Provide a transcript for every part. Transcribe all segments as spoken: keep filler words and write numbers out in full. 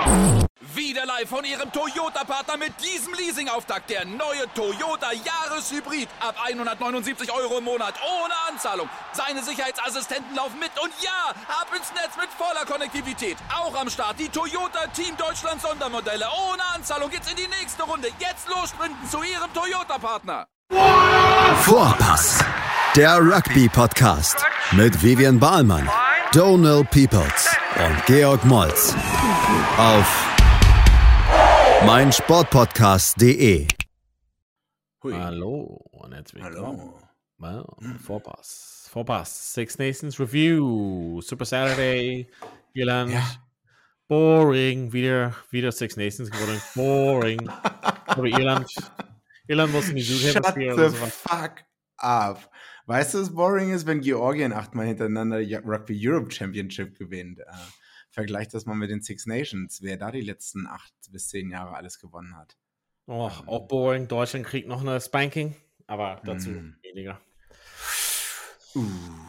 Wieder live von Ihrem Toyota-Partner mit diesem Leasing-Auftakt. Der neue Toyota Jahreshybrid. Ab hundertneunundsiebzig Euro im Monat. Ohne Anzahlung. Seine Sicherheitsassistenten laufen mit. Und ja, ab ins Netz mit voller Konnektivität. Auch am Start die Toyota Team Deutschland Sondermodelle. Ohne Anzahlung geht's in die nächste Runde. Jetzt los sprinten zu Ihrem Toyota-Partner. Vorpass. Der Rugby-Podcast. Mit Vivian Bahlmann, Donald Peoples und Georg Moltz. Auf meinsportpodcast punkt de. Hallo und herzlich willkommen. Hallo. Well, Vorpass. Vorpass. Six Nations Review. Super Saturday. Irland. Ja. Boring. Wieder, wieder Six Nations geworden. Boring. Aber Irland. Irland muss in die Shut Südhemisphäre the oder so. fuck up. Weißt du, was boring ist, wenn Georgien achtmal hintereinander die Rugby Europe Championship gewinnt? Äh, vergleich das mal mit den Six Nations, wer da die letzten acht bis zehn Jahre alles gewonnen hat. Oh, auch boring. Deutschland kriegt noch eine Spanking, aber dazu Mm. weniger. Uh.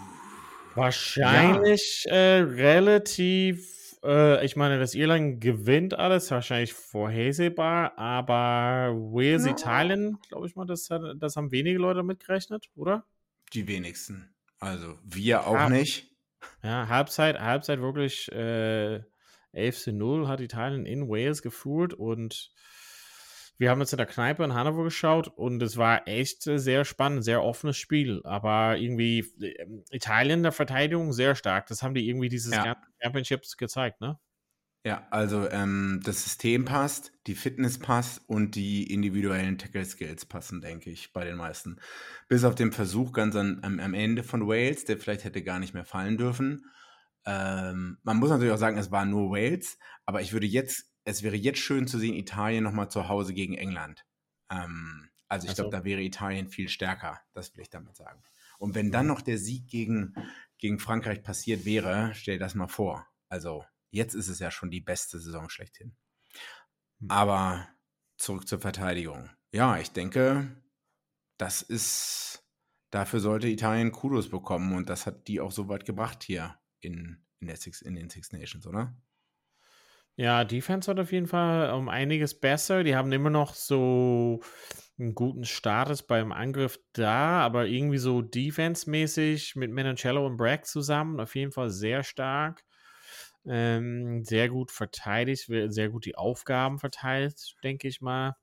Wahrscheinlich äh, relativ, äh, ich meine, dass Irland gewinnt alles, wahrscheinlich vorhersehbar, aber Wales, Ja. Italien, glaube ich mal, das, hat- das haben wenige Leute mitgerechnet, oder? Die wenigsten. Also wir auch Ah. nicht. Ja, Halbzeit, Halbzeit wirklich äh, elf zu null hat Italien in Wales geführt und wir haben jetzt in der Kneipe in Hannover geschaut und es war echt äh, sehr spannend, sehr offenes Spiel, aber irgendwie äh, Italien in der Verteidigung sehr stark, das haben die irgendwie dieses Ja. ganze Championships gezeigt, ne? Ja, also ähm, das System passt, die Fitness passt und die individuellen Tackle-Skills passen, denke ich, bei den meisten. Bis auf den Versuch ganz an, am, am Ende von Wales, der vielleicht hätte gar nicht mehr fallen dürfen. Ähm, man muss natürlich auch sagen, es war nur Wales, aber ich würde jetzt, es wäre jetzt schön zu sehen, Italien nochmal zu Hause gegen England. Ähm, also ich Ach so. glaube, da wäre Italien viel stärker, das will ich damit sagen. Und wenn dann Mhm. noch der Sieg gegen, gegen Frankreich passiert wäre, stell dir das mal vor. Also jetzt ist es ja schon die beste Saison schlechthin. Mhm. Aber zurück zur Verteidigung. Ja, ich denke, das ist, dafür sollte Italien Kudos bekommen und das hat die auch so weit gebracht hier in, in, der Six, in den Six Nations, oder? Ja, Defense wird auf jeden Fall um einiges besser. Die haben immer noch so einen guten Status beim Angriff da, aber irgendwie so defense-mäßig mit Menoncello und Bragg zusammen auf jeden Fall sehr stark. Ähm, sehr gut verteidigt, sehr gut die Aufgaben verteilt, denke ich mal.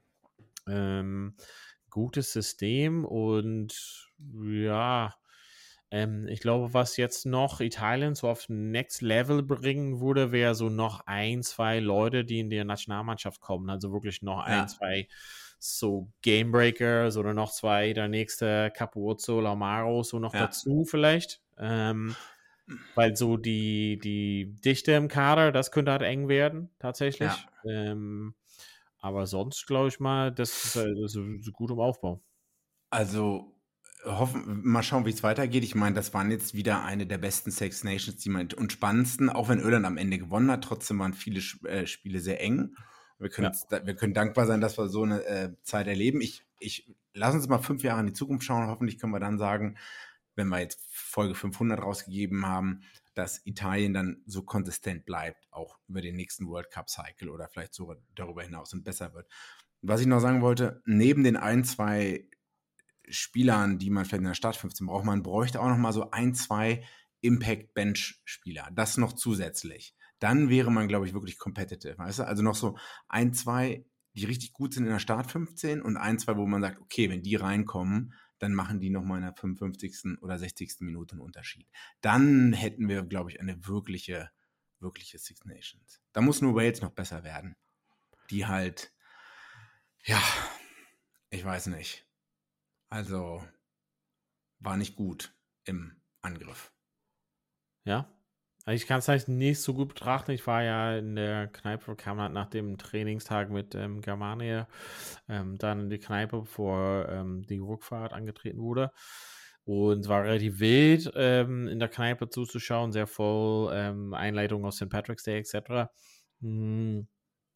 Ähm, gutes System und ja, ähm, ich glaube, was jetzt noch Italien so auf Next Level bringen würde, wäre so noch ein, zwei Leute, die in der Nationalmannschaft kommen. Also wirklich noch Ja. ein, zwei so Gamebreakers oder noch zwei, der nächste Capuzzo, Laumaro, so noch Ja. dazu vielleicht. Ähm, weil so die, die Dichte im Kader, das könnte halt eng werden, tatsächlich. Ja. Ähm, aber sonst glaube ich mal, das ist, äh, das ist gut im Aufbau. Also hoffen, mal schauen, wie es weitergeht. Ich meine, das waren jetzt wieder eine der besten Six Nations, die man und spannendsten, auch wenn Irland am Ende gewonnen hat. Trotzdem waren viele Sch- äh, Spiele sehr eng. Wir können, Ja. da- wir können dankbar sein, dass wir so eine äh, Zeit erleben. Ich, ich lass uns mal fünf Jahre in die Zukunft schauen. Hoffentlich können wir dann sagen, wenn wir jetzt Folge fünfhundert rausgegeben haben, dass Italien dann so konsistent bleibt, auch über den nächsten World Cup Cycle oder vielleicht sogar darüber hinaus und besser wird. Was ich noch sagen wollte, neben den ein, zwei Spielern, die man vielleicht in der Startfünfzehn braucht, man bräuchte auch noch mal so ein, zwei Impact-Bench-Spieler. Das noch zusätzlich. Dann wäre man, glaube ich, wirklich competitive. Weißt du? Also noch so ein, zwei, die richtig gut sind in der Startfünfzehn und ein, zwei, wo man sagt, okay, wenn die reinkommen, dann machen die noch mal in der fünfundfünfzigsten oder sechzigsten Minute einen Unterschied. Dann hätten wir, glaube ich, eine wirkliche, wirkliche Six Nations. Da muss nur Wales noch besser werden. Die halt, ja, ich weiß nicht. Also war nicht gut im Angriff. Ja, also ich kann es halt nicht so gut betrachten. Ich war ja in der Kneipe, kam halt nach dem Trainingstag mit ähm, Germania ähm, dann in die Kneipe, bevor ähm, die Rückfahrt angetreten wurde. Und es war relativ wild, ähm, in der Kneipe zuzuschauen, sehr voll, ähm, Einleitung aus Saint Patrick's Day et cetera. Hm,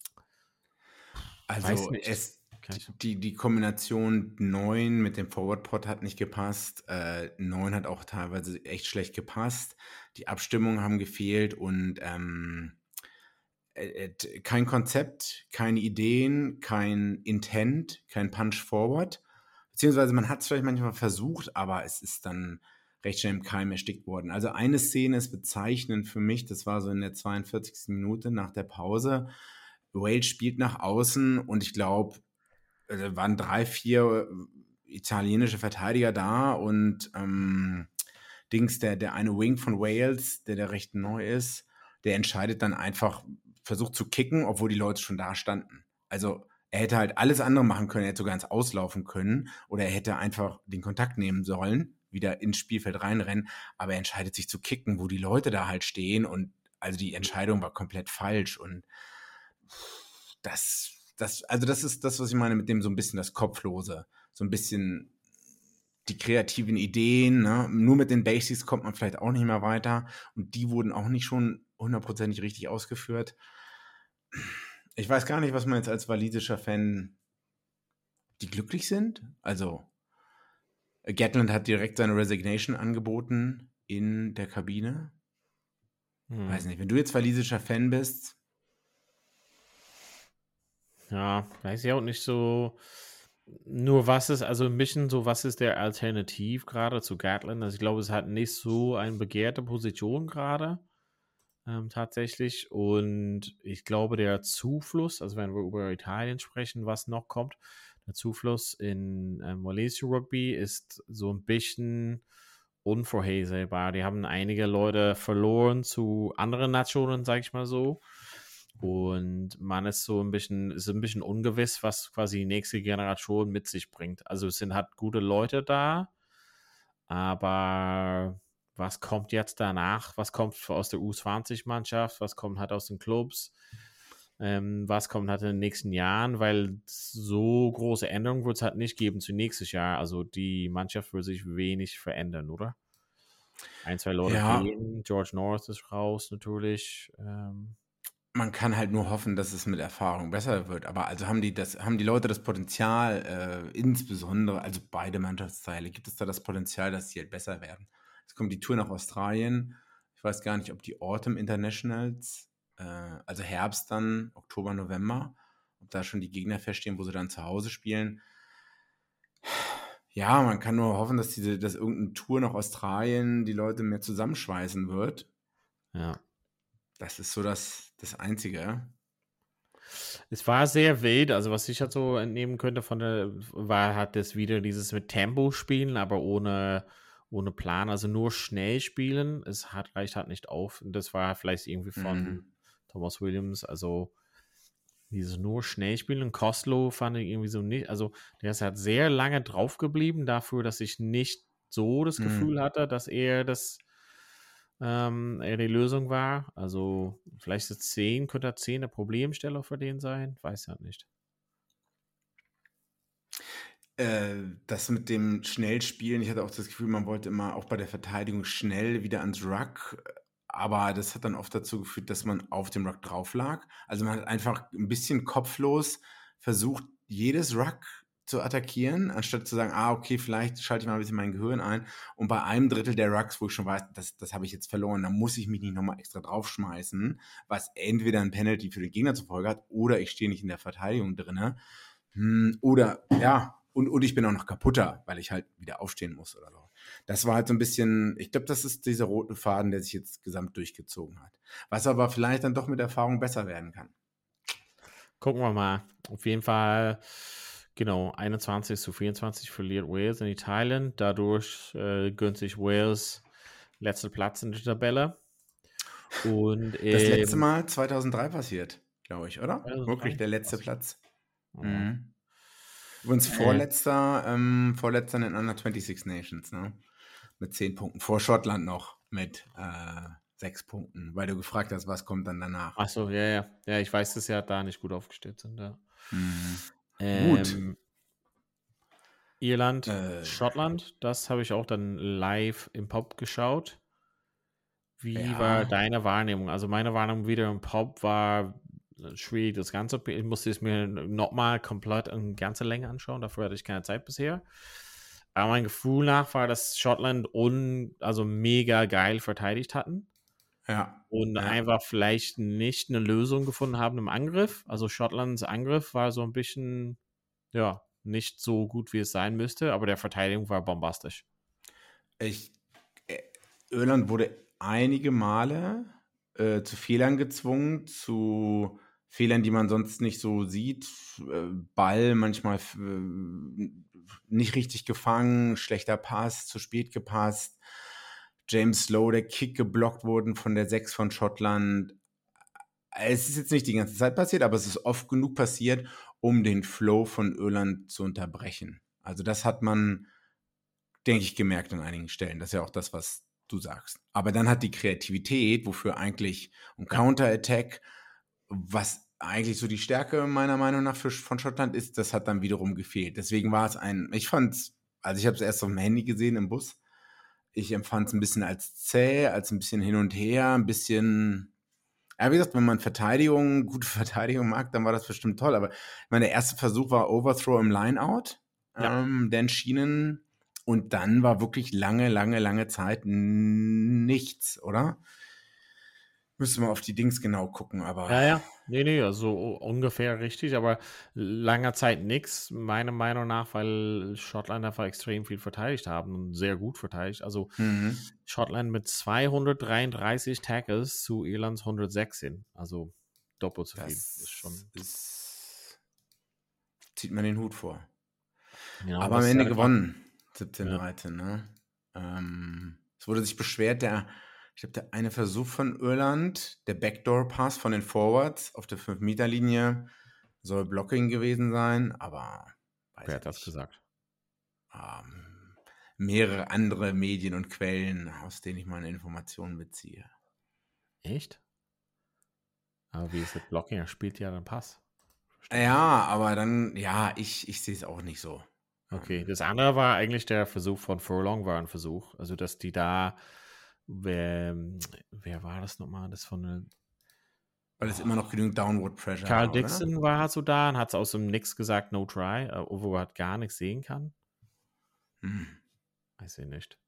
weiß Also nicht. es, Kann ich- die, die Kombination neun mit dem Forward Pod hat nicht gepasst. Äh, neun hat auch teilweise echt schlecht gepasst. Die Abstimmungen haben gefehlt und ähm, äh, kein Konzept, keine Ideen, kein Intent, kein Punch Forward. Beziehungsweise man hat es vielleicht manchmal versucht, aber es ist dann recht schnell im Keim erstickt worden. Also eine Szene ist bezeichnend für mich, das war so in der zweiundvierzigsten Minute nach der Pause. Wales spielt nach außen und ich glaube, da waren drei, vier italienische Verteidiger da und ähm, Dings, der, der eine Wing von Wales, der der recht neu ist, der entscheidet dann einfach, versucht zu kicken, obwohl die Leute schon da standen. Also er hätte halt alles andere machen können, er hätte sogar ins Auslaufen können oder er hätte einfach den Kontakt nehmen sollen, wieder ins Spielfeld reinrennen, aber er entscheidet sich zu kicken, wo die Leute da halt stehen und also die Entscheidung war komplett falsch und das, das, also das ist das, was ich meine mit dem so ein bisschen das Kopflose, so ein bisschen die kreativen Ideen, ne? Nur mit den Basics kommt man vielleicht auch nicht mehr weiter und die wurden auch nicht schon hundertprozentig richtig ausgeführt. Ich weiß gar nicht, was man jetzt als walisischer Fan, die glücklich sind. Also Gatland hat direkt seine Resignation angeboten in der Kabine. Hm. Weiß nicht, wenn du jetzt walisischer Fan bist. Ja, weiß ich auch nicht so. Nur was ist, also ein bisschen so, was ist der Alternativ gerade zu Gatland? Also ich glaube, es hat nicht so eine begehrte Position gerade. Ähm, tatsächlich und ich glaube der Zufluss, also wenn wir über Italien sprechen, was noch kommt, der Zufluss in ähm, Walisische Rugby ist so ein bisschen unvorhersehbar. Die haben einige Leute verloren zu anderen Nationen, sag ich mal so, und man ist so ein bisschen, ist ein bisschen ungewiss, was quasi die nächste Generation mit sich bringt. Also es sind halt gute Leute da, aber was kommt jetzt danach? Was kommt aus der U zwanzig-Mannschaft? Was kommt halt aus den Clubs? Ähm, was kommt halt in den nächsten Jahren? Weil so große Änderungen wird es halt nicht geben zu nächstes Jahr. Also die Mannschaft wird sich wenig verändern, oder? Ein, zwei Leute ja. gehen. George North ist raus natürlich. Ähm. Man kann halt nur hoffen, dass es mit Erfahrung besser wird. Aber also haben die das, haben die Leute das Potenzial, äh, insbesondere, also beide Mannschaftsteile, gibt es da das Potenzial, dass sie halt besser werden? Jetzt kommt die Tour nach Australien. Ich weiß gar nicht, ob die Autumn Internationals, äh, also Herbst dann, Oktober, November, ob da schon die Gegner feststehen, wo sie dann zu Hause spielen. Ja, man kann nur hoffen, dass diese, dass irgendeine Tour nach Australien die Leute mehr zusammenschweißen wird. Ja. Das ist so das, das Einzige. Es war sehr wild, also was ich halt so entnehmen könnte von der, war halt das wieder dieses mit Tempo spielen, aber ohne ohne Plan, also nur schnell spielen, es hat, reicht halt nicht auf. Und das war vielleicht irgendwie von mhm. Thomas Williams, also dieses nur schnell spielen. Und Kostlow fand ich irgendwie so nicht, also der ist halt sehr lange drauf geblieben dafür, dass ich nicht so das mhm. Gefühl hatte, dass er das ähm, er die Lösung war. Also vielleicht ist zehn, könnte er zehn eine Problemsteller für den sein, weiß halt nicht. Das mit dem Schnellspielen, ich hatte auch das Gefühl, man wollte immer auch bei der Verteidigung schnell wieder ans Ruck, aber das hat dann oft dazu geführt, dass man auf dem Ruck drauf lag. Also man hat einfach ein bisschen kopflos versucht, jedes Ruck zu attackieren, anstatt zu sagen, ah, okay, vielleicht schalte ich mal ein bisschen mein Gehirn ein und bei einem Drittel der Rucks, wo ich schon weiß, das, das habe ich jetzt verloren, da muss ich mich nicht nochmal extra draufschmeißen, was entweder ein Penalty für den Gegner zur Folge hat oder ich stehe nicht in der Verteidigung drin. Hm, oder, ja, Und, und ich bin auch noch kaputter, weil ich halt wieder aufstehen muss oder so. Das war halt so ein bisschen, ich glaube, das ist dieser rote Faden, der sich jetzt gesamt durchgezogen hat. Was aber vielleicht dann doch mit Erfahrung besser werden kann. Gucken wir mal. Auf jeden Fall, genau, einundzwanzig zu vierundzwanzig verliert Wales in Italien. Dadurch äh, gönnt sich Wales letzter Platz in der Tabelle. Und, das ähm, letzte Mal zweitausenddrei passiert, glaube ich, oder? zweitausenddrei? Wirklich der letzte Platz. Oh. Mhm. Übrigens vorletzter, äh. ähm, vorletzter in den Under sechsundzwanzig Nations, ne? Mit zehn Punkten. Vor Schottland noch mit äh, sechs Punkten, weil du gefragt hast, was kommt dann danach. Ach so, ja, ja. Ja, ich weiß, dass sie ja da nicht gut aufgestellt sind. Ja. Mhm. Ähm, gut. Irland, äh, Schottland, das habe ich auch dann live im Pub geschaut. Wie ja. war deine Wahrnehmung? Also meine Wahrnehmung wieder im Pub war schwierig, das Ganze. Ich musste es mir nochmal komplett in ganze Länge anschauen, dafür hatte ich keine Zeit bisher. Aber mein Gefühl nach war, dass Schottland un, also mega geil verteidigt hatten. Ja. Und ja. einfach vielleicht nicht eine Lösung gefunden haben im Angriff. Also Schottlands Angriff war so ein bisschen, ja, nicht so gut, wie es sein müsste, aber der Verteidigung war bombastisch. Ich, äh, Irland wurde einige Male äh, zu Fehlern gezwungen, zu Fehlern, die man sonst nicht so sieht. Äh, Ball manchmal äh, nicht richtig gefangen, schlechter Pass, zu spät gepasst. James Lowe, der Kick geblockt wurden von der sechs von Schottland. Es ist jetzt nicht die ganze Zeit passiert, aber es ist oft genug passiert, um den Flow von Irland zu unterbrechen. Also das hat man, denke ich, gemerkt an einigen Stellen. Das ist ja auch das, was du sagst. Aber dann hat die Kreativität, wofür eigentlich ein Counterattack, was eigentlich so die Stärke meiner Meinung nach für, von Schottland ist, das hat dann wiederum gefehlt. Deswegen war es ein, ich fand es, also ich habe es erst auf dem Handy gesehen im Bus. Ich empfand es ein bisschen als zäh, als ein bisschen hin und her, ein bisschen, ja, wie gesagt, wenn man Verteidigung, gute Verteidigung mag, dann war das bestimmt toll. Aber mein der erste Versuch war Overthrow im Lineout, Ja. ähm, dann Schienen und dann war wirklich lange, lange, lange Zeit nichts, oder? Müssen wir auf die Dings genau gucken, aber. Ja, ja. Nee, nee, also ungefähr richtig, aber langer Zeit nix, meiner Meinung nach, weil Schottland einfach extrem viel verteidigt haben und sehr gut verteidigt. Also Mhm. Schottland mit zweihundertdreiunddreißig Tackles zu Irlands hundertsechzehn. Also doppelt so viel. Das ist schon. ist, zieht man den Hut vor. Ja, aber das am ist Ende einfach- gewonnen. siebzehn Ja. dreizehn, ne? Ähm, es wurde sich beschwert, der, ich glaube, der eine Versuch von Irland, der Backdoor-Pass von den Forwards auf der fünf Meter Linie soll Blocking gewesen sein, aber weiß Wer ich hat das nicht. gesagt? Ähm, mehrere andere Medien und Quellen, aus denen ich meine Informationen beziehe. Echt? Aber wie ist das Blocking? Er spielt ja den Pass. Ja, aber dann, ja, ich, ich sehe es auch nicht so. Okay, das andere war eigentlich der Versuch von Furlong, war ein Versuch. Also, dass die da, wer, wer war das nochmal? Das von äh, Weil es immer noch genügend Downward Pressure Carl war, oder? Dixon war so da und hat aus dem Nix gesagt, no try, äh, wo er halt gar nichts sehen kann. Hm. Weiß ich nicht.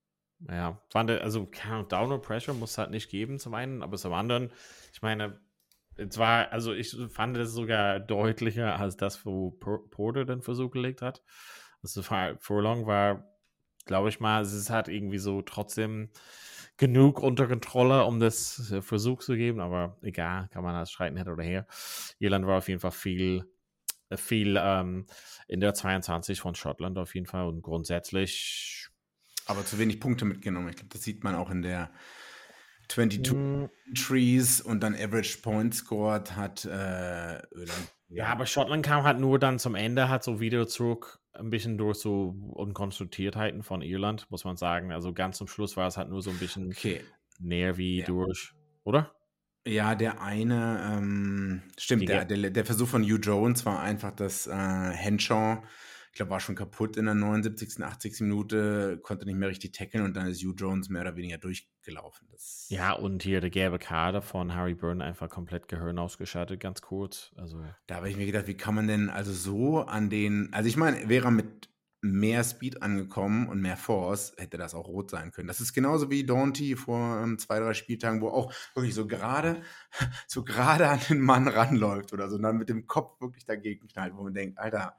Naja, fand, also keine Ahnung, Downward Pressure muss es halt nicht geben zum einen, aber zum anderen, ich meine, es war, also ich fand es sogar deutlicher als das, wo Por- Porter den Versuch gelegt hat. Also Furlong war, glaube ich mal, es ist halt irgendwie so trotzdem genug unter Kontrolle, um das äh, Versuch zu geben, aber egal, kann man das streiten hin oder her. Irland war auf jeden Fall viel, äh, viel ähm, in der zweiundzwanzig von Schottland auf jeden Fall und grundsätzlich Aber zu wenig Punkte mitgenommen. Ich glaube, das sieht man auch in der zweiundzwanzig mh, Entries und dann Average Point scored hat äh, Irland. ja, aber Schottland kam halt nur dann zum Ende, hat so wieder zurück, ein bisschen durch so Unkonstruiertheiten von Irland, muss man sagen. Also ganz zum Schluss war es halt nur so ein bisschen Okay. näher wie Ja. durch, oder? Ja, der eine, ähm, stimmt, Die der, Ge- der, der Versuch von Hugh Jones war einfach, dass äh, Henshaw, ich glaube, war schon kaputt in der neunundsiebzigsten, achtzigsten Minute, konnte nicht mehr richtig tackeln und dann ist Hugh Jones mehr oder weniger durchgelaufen. Das, Ja, und hier der gelbe Karte von Harry Byrne einfach komplett Gehirn ausgeschaltet, ganz kurz. Also, Da habe ich mir gedacht, wie kann man denn also so an den, also ich meine, wäre er mit mehr Speed angekommen und mehr Force, hätte das auch rot sein können. Das ist genauso wie Daunty vor ähm, zwei, drei Spieltagen, wo auch wirklich so gerade, so gerade an den Mann ranläuft oder so und dann mit dem Kopf wirklich dagegen knallt, wo man denkt, Alter,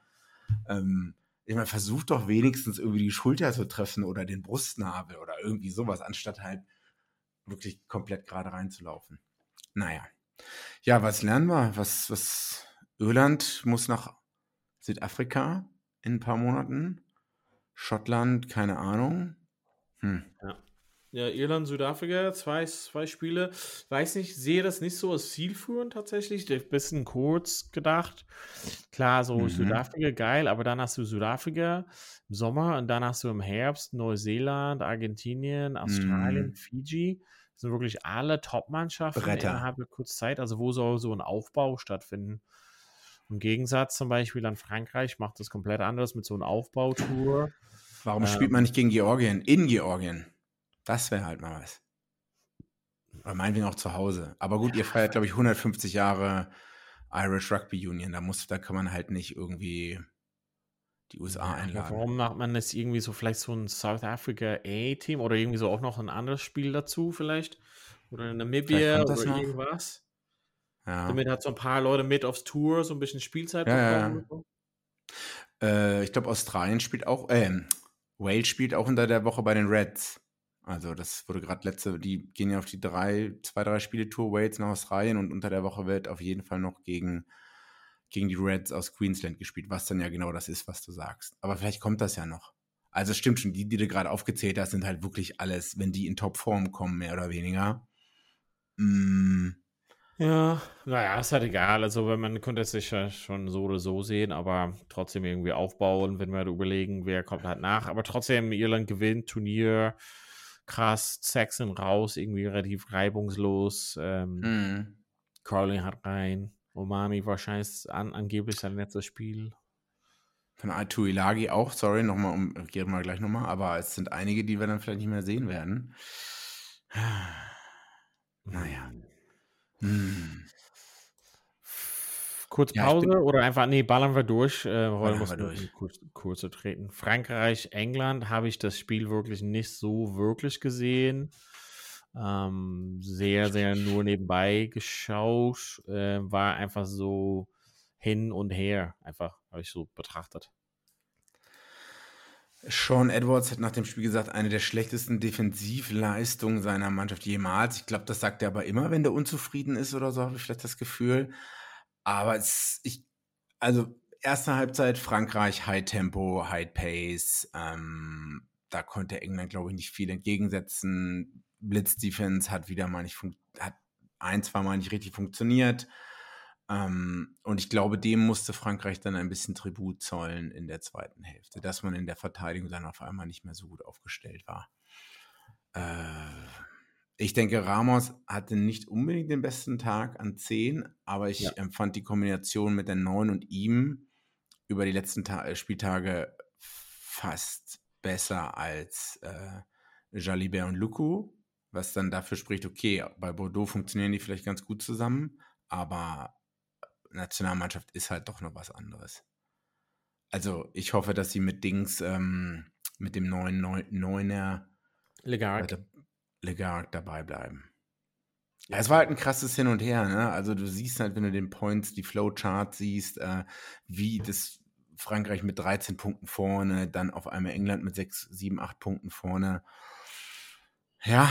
ähm, ich meine, versucht doch wenigstens irgendwie die Schulter zu treffen oder den Brustnabel oder irgendwie sowas, anstatt halt wirklich komplett gerade reinzulaufen. Naja. Ja, was lernen wir? Was, was, Irland muss nach Südafrika in ein paar Monaten. Schottland, keine Ahnung. Hm. ja, Irland, Südafrika, zwei, zwei Spiele. Weiß nicht, sehe das nicht so als zielführend tatsächlich. Ein bisschen kurz gedacht. Klar, so Mhm. Südafrika, geil, aber dann hast du Südafrika im Sommer und dann hast du im Herbst Neuseeland, Argentinien, Australien, Mhm. Fiji. Das sind wirklich alle Top-Mannschaften Bretter. innerhalb der kurzen Zeit. Also wo soll so ein Aufbau stattfinden? Im Gegensatz zum Beispiel an Frankreich macht das komplett anders mit so einer Aufbautour. Warum Ähm. spielt man nicht gegen Georgien? In Georgien. Das wäre halt mal was. Oder meinetwegen auch zu Hause. Aber gut, ihr feiert, glaube ich, hundertfünfzig Jahre Irish Rugby Union. Da muss, da kann man halt nicht irgendwie die U S A Ja, aber einladen. warum macht man das irgendwie so, vielleicht so ein South Africa A-Team oder irgendwie so auch noch ein anderes Spiel dazu vielleicht? oder Namibia kommt das oder noch. irgendwas. Ja. Damit hat so ein paar Leute mit aufs Tour so ein bisschen Spielzeit Ja, ja, bekommen. ja. und so. Äh, ich glaube, Australien spielt auch, ähm, Wales spielt auch unter der Woche bei den Reds. Also das wurde gerade letzte, die gehen ja auf die drei, zwei, drei Spiele-Tour, Wales nach Australien und unter der Woche wird auf jeden Fall noch gegen, gegen die Reds aus Queensland gespielt, was dann ja genau das ist, was du sagst. Aber vielleicht kommt das ja noch. Also es stimmt schon, die, die du gerade aufgezählt hast, sind halt wirklich alles, wenn die in Topform kommen, mehr oder weniger. Mm, Ja, naja, ist halt egal. Also, wenn man könnte es sich ja schon so oder so sehen, aber trotzdem irgendwie aufbauen, wenn wir halt überlegen, wer kommt halt nach. Aber trotzdem, Irland gewinnt, Turnier, krass, Saxon raus, irgendwie relativ reibungslos. Ähm, mm. Carling hat rein. Omani wahrscheinlich an, angeblich sein letztes Spiel. Von Tuilagi auch, sorry, nochmal, um, reden wir gleich nochmal, aber es sind einige, die wir dann vielleicht nicht mehr sehen werden. Naja. Hm. Kurz Ja, ich Pause bin- oder einfach, nee, ballern wir durch. Äh, heute Ballern muss wir nur durch. kurz, kurz zu treten. Frankreich, England habe ich das Spiel wirklich nicht so wirklich gesehen. Ähm, sehr, sehr nur nebenbei geschaut. Äh, war einfach so hin und her, einfach, habe ich so betrachtet. Sean Edwards hat nach dem Spiel gesagt, eine der schlechtesten Defensivleistungen seiner Mannschaft jemals. Ich glaube, das sagt er aber immer, wenn der unzufrieden ist oder so, habe ich vielleicht das Gefühl. Aber es, ich, also erste Halbzeit Frankreich, High Tempo, High Pace. Ähm, da konnte England, glaube ich, nicht viel entgegensetzen. Blitz-Defense hat wieder mal nicht fun- hat ein, zwei Mal nicht richtig funktioniert. Ähm, und ich glaube, dem musste Frankreich dann ein bisschen Tribut zollen in der zweiten Hälfte, dass man in der Verteidigung dann auf einmal nicht mehr so gut aufgestellt war. Äh, ich denke, Ramos hatte nicht unbedingt den besten Tag an zehn, aber ich Ja. empfand die Kombination mit der neun und ihm über die letzten Ta- Spieltage fast besser als äh, Jalibert und Luku, was dann dafür spricht, okay, bei Bordeaux funktionieren die vielleicht ganz gut zusammen, aber Nationalmannschaft ist halt doch noch was anderes. Also ich hoffe, dass sie mit Dings, ähm, mit dem neuen Neu- Neuner Legark. äh, Legark dabei bleiben. Ja, es war halt ein krasses Hin und Her, ne? Also du siehst halt, wenn du den Points, die Flowchart siehst, äh, wie das Frankreich mit dreizehn Punkten vorne, dann auf einmal England mit sechs, sieben, acht Punkten vorne. Ja,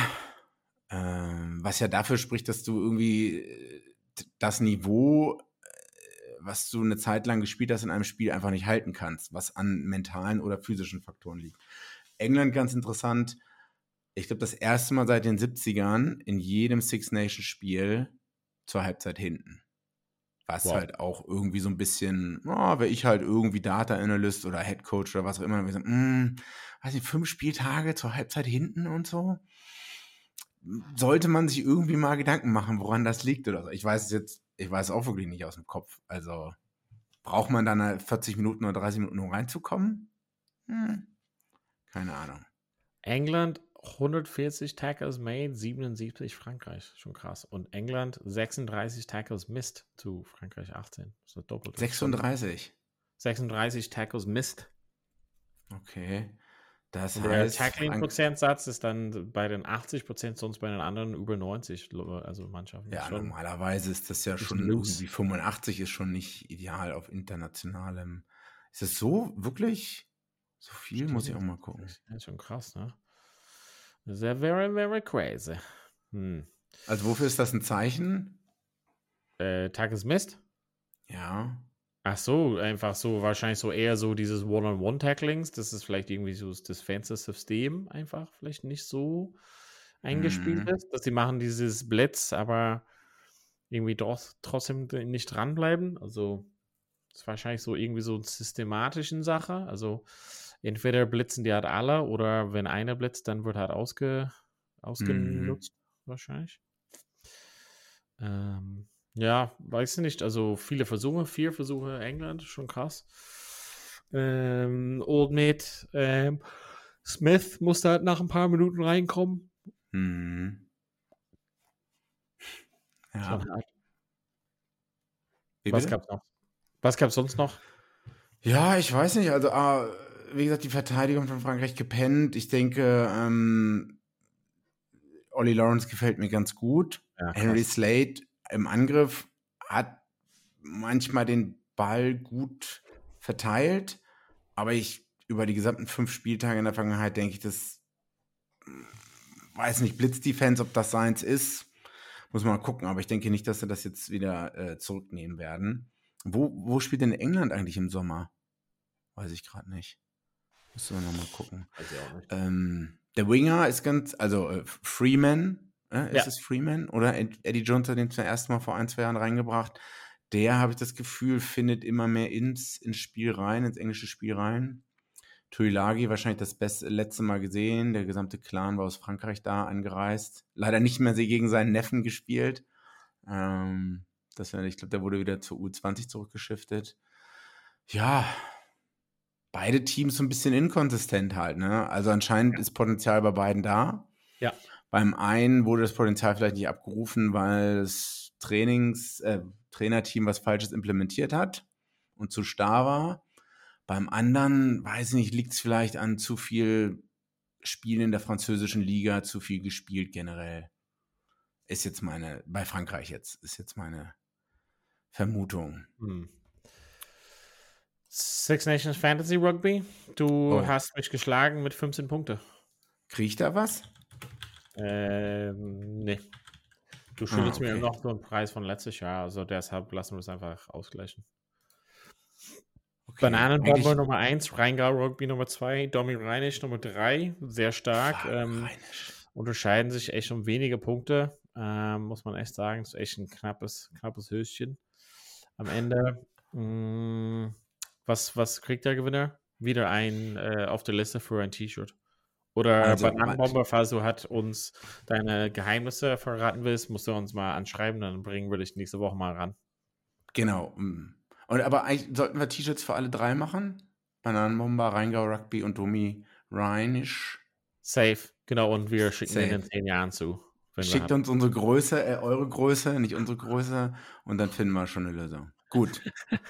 ähm, was ja dafür spricht, dass du irgendwie äh, das Niveau, äh, was du eine Zeit lang gespielt hast in einem Spiel, einfach nicht halten kannst, was an mentalen oder physischen Faktoren liegt. England ganz interessant. Ich glaube, das erste Mal seit den siebzigern in jedem Six-Nations-Spiel zur Halbzeit hinten. Was Wow. halt auch irgendwie so ein bisschen, oh, wäre ich halt irgendwie Data Analyst oder Head Coach oder was auch immer, dann wäre ich so, mm, weiß nicht, fünf Spieltage zur Halbzeit hinten und so. Sollte man sich irgendwie mal Gedanken machen, woran das liegt oder so. Ich weiß es jetzt, ich weiß es auch wirklich nicht aus dem Kopf. Also braucht man dann vierzig Minuten oder dreißig Minuten, um reinzukommen? Hm. Keine Ahnung. England hundertvierzig Tackles made, siebenundsiebzig Frankreich. Schon krass. Und England sechsunddreißig Tackles missed zu Frankreich achtzehn. Das ist doppelt. sechsunddreißig. sechsunddreißig Tackles missed. Okay. Das Und der heißt, Frank- Tackling-Prozentsatz ist dann bei den achtzig Prozent, sonst bei den anderen über neunzig, also Mannschaften. ja, Schon normalerweise ist das ja bisschen schon loose. irgendwie fünfundachtzig ist schon nicht ideal auf internationalem. Ist das so wirklich so viel? Muss ich auch mal gucken. Das ist schon krass, ne? Sehr very, very crazy. Hm. Also wofür ist das ein Zeichen? Äh, Tackles missed? Ja. Ach so, einfach so, wahrscheinlich so eher so dieses One-on-One-Tacklings. Das ist vielleicht irgendwie so das fancy System einfach vielleicht nicht so eingespielt Mhm. ist, dass sie machen dieses Blitz, aber irgendwie doch trotzdem nicht dranbleiben. Also das ist wahrscheinlich so irgendwie so eine systematischen Sache. Also entweder blitzen die halt alle oder wenn einer blitzt, dann wird halt ausge, ausgenutzt wahrscheinlich. Ähm, ja, weiß ich nicht. Also viele Versuche, vier Versuche England, schon krass. Ähm, Old Mate ähm, Smith musste halt nach ein paar Minuten reinkommen. Mhm. Ja. Schon hart. Wie Was bitte? gab's noch? Was gab's sonst noch? Ja, ich weiß nicht. Also, ah, wie gesagt, die Verteidigung von Frankreich gepennt. Ich denke, ähm, Ollie Lawrence gefällt mir ganz gut. Ja, Henry Slade im Angriff hat manchmal den Ball gut verteilt, aber ich über die gesamten fünf Spieltage in der Vergangenheit denke ich, das weiß nicht, Blitzdefense, ob das seins ist, muss man mal gucken, aber ich denke nicht, dass sie das jetzt wieder äh, zurücknehmen werden. Wo, wo spielt denn England eigentlich im Sommer? Weiß ich gerade nicht. Müssen wir nochmal gucken. Weiß ich auch nicht. Ähm, der Winger ist ganz, also äh, Freeman, äh, ist Ja. es Freeman? Oder Ed- Eddie Jones hat den zum ersten Mal vor ein, zwei Jahren reingebracht. Der, habe ich das Gefühl, findet immer mehr ins, ins Spiel rein, ins englische Spiel rein. Tuilagi wahrscheinlich das beste, letzte Mal gesehen. Der gesamte Clan war aus Frankreich da angereist. Leider nicht mehr gegen seinen Neffen gespielt. Ähm, das wär, ich glaube, der wurde wieder zur U zwanzig zurückgeschiftet. Ja, beide Teams so ein bisschen inkonsistent halt. Ne? Also anscheinend ist Potenzial bei beiden da. Ja. Beim einen wurde das Potenzial vielleicht nicht abgerufen, weil das Trainings, äh, Trainerteam was Falsches implementiert hat und zu starr war. Beim anderen, weiß ich nicht, liegt es vielleicht an zu viel Spielen in der französischen Liga, zu viel gespielt generell. Ist jetzt meine, bei Frankreich jetzt, ist jetzt meine Vermutung. Hm. Six Nations Fantasy Rugby. Du Oh. hast mich geschlagen mit fünfzehn Punkte. Kriege ich da was? Ähm, nee. Du schuldest Ah, okay. mir noch so einen Preis von letztes Jahr, also deshalb lassen wir es einfach ausgleichen. Okay. Bananenbomber Eigentlich- Nummer eins, Rheingau Rugby Nummer zwei, Domi Reinisch Nummer drei, sehr stark. Fuck, Ähm, Rheinisch. unterscheiden sich echt um wenige Punkte, ähm, muss man echt sagen. Das ist echt ein knappes, knappes Höschen am Ende. Mm, was, was kriegt der Gewinner? Wieder ein äh, auf der Liste für ein T-Shirt. Oder Also, Bananenbomber, falls du hat uns deine Geheimnisse verraten willst, musst du uns mal anschreiben, dann bringen wir dich nächste Woche mal ran. Genau. mm. Und aber eigentlich sollten wir T-Shirts für alle drei machen? Bananenbomber, Rheingau Rugby und Domi Rheinisch. Safe, genau, und wir schicken Safe. den in zehn Jahren zu. Wenn wir Schickt haben. uns unsere Größe, äh, eure Größe, nicht unsere Größe, und dann finden wir schon eine Lösung. Gut.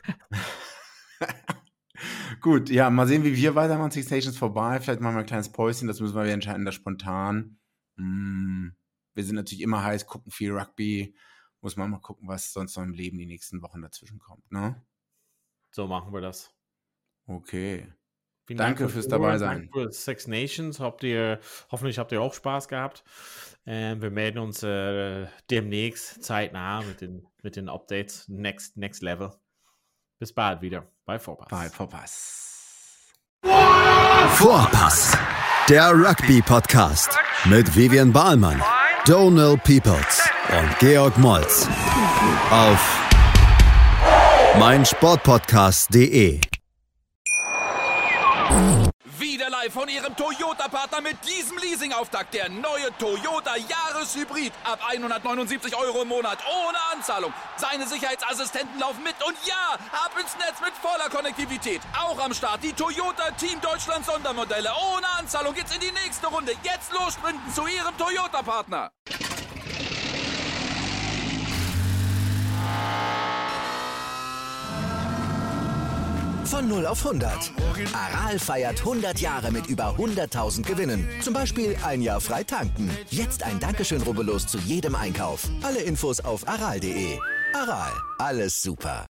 Gut, ja, mal sehen, wie wir weitermachen. Six Nations vorbei. Vielleicht machen wir ein kleines Päuschen, das müssen wir wieder entscheiden, das spontan. Mm, wir sind natürlich immer heiß, gucken viel Rugby. Muss man mal gucken, was sonst noch im Leben die nächsten Wochen dazwischen kommt, ne? So machen wir das. Okay. Vielen Danke Dank fürs Ohren, dabei sein. Danke für Six Nations. Habt ihr, hoffentlich habt ihr auch Spaß gehabt. Ähm, wir melden uns äh, demnächst zeitnah mit den, mit den Updates. Next, next Level. Bis bald wieder bei Vorpass. Bye, Vorpass. Vorpass, der Rugby-Podcast mit Vivian Bahlmann, Donal Peoples und Georg Moltz auf meinsportpodcast punkt de. Wieder live von Ihrem Toyota-Partner mit diesem Leasing-Auftakt. Der neue Toyota Jahreshybrid. Ab hundertneunundsiebzig Euro im Monat. Ohne Anzahlung. Seine Sicherheitsassistenten laufen mit. Und ja, ab ins Netz mit voller Konnektivität. Auch am Start die Toyota Team Deutschland Sondermodelle. Ohne Anzahlung geht's in die nächste Runde. Jetzt los sprinten zu Ihrem Toyota-Partner. Von null auf hundert. Aral feiert hundert Jahre mit über hunderttausend Gewinnen. Zum Beispiel ein Jahr frei tanken. Jetzt ein Dankeschön, rubbellos zu jedem Einkauf. Alle Infos auf aral punkt de. Aral, alles super.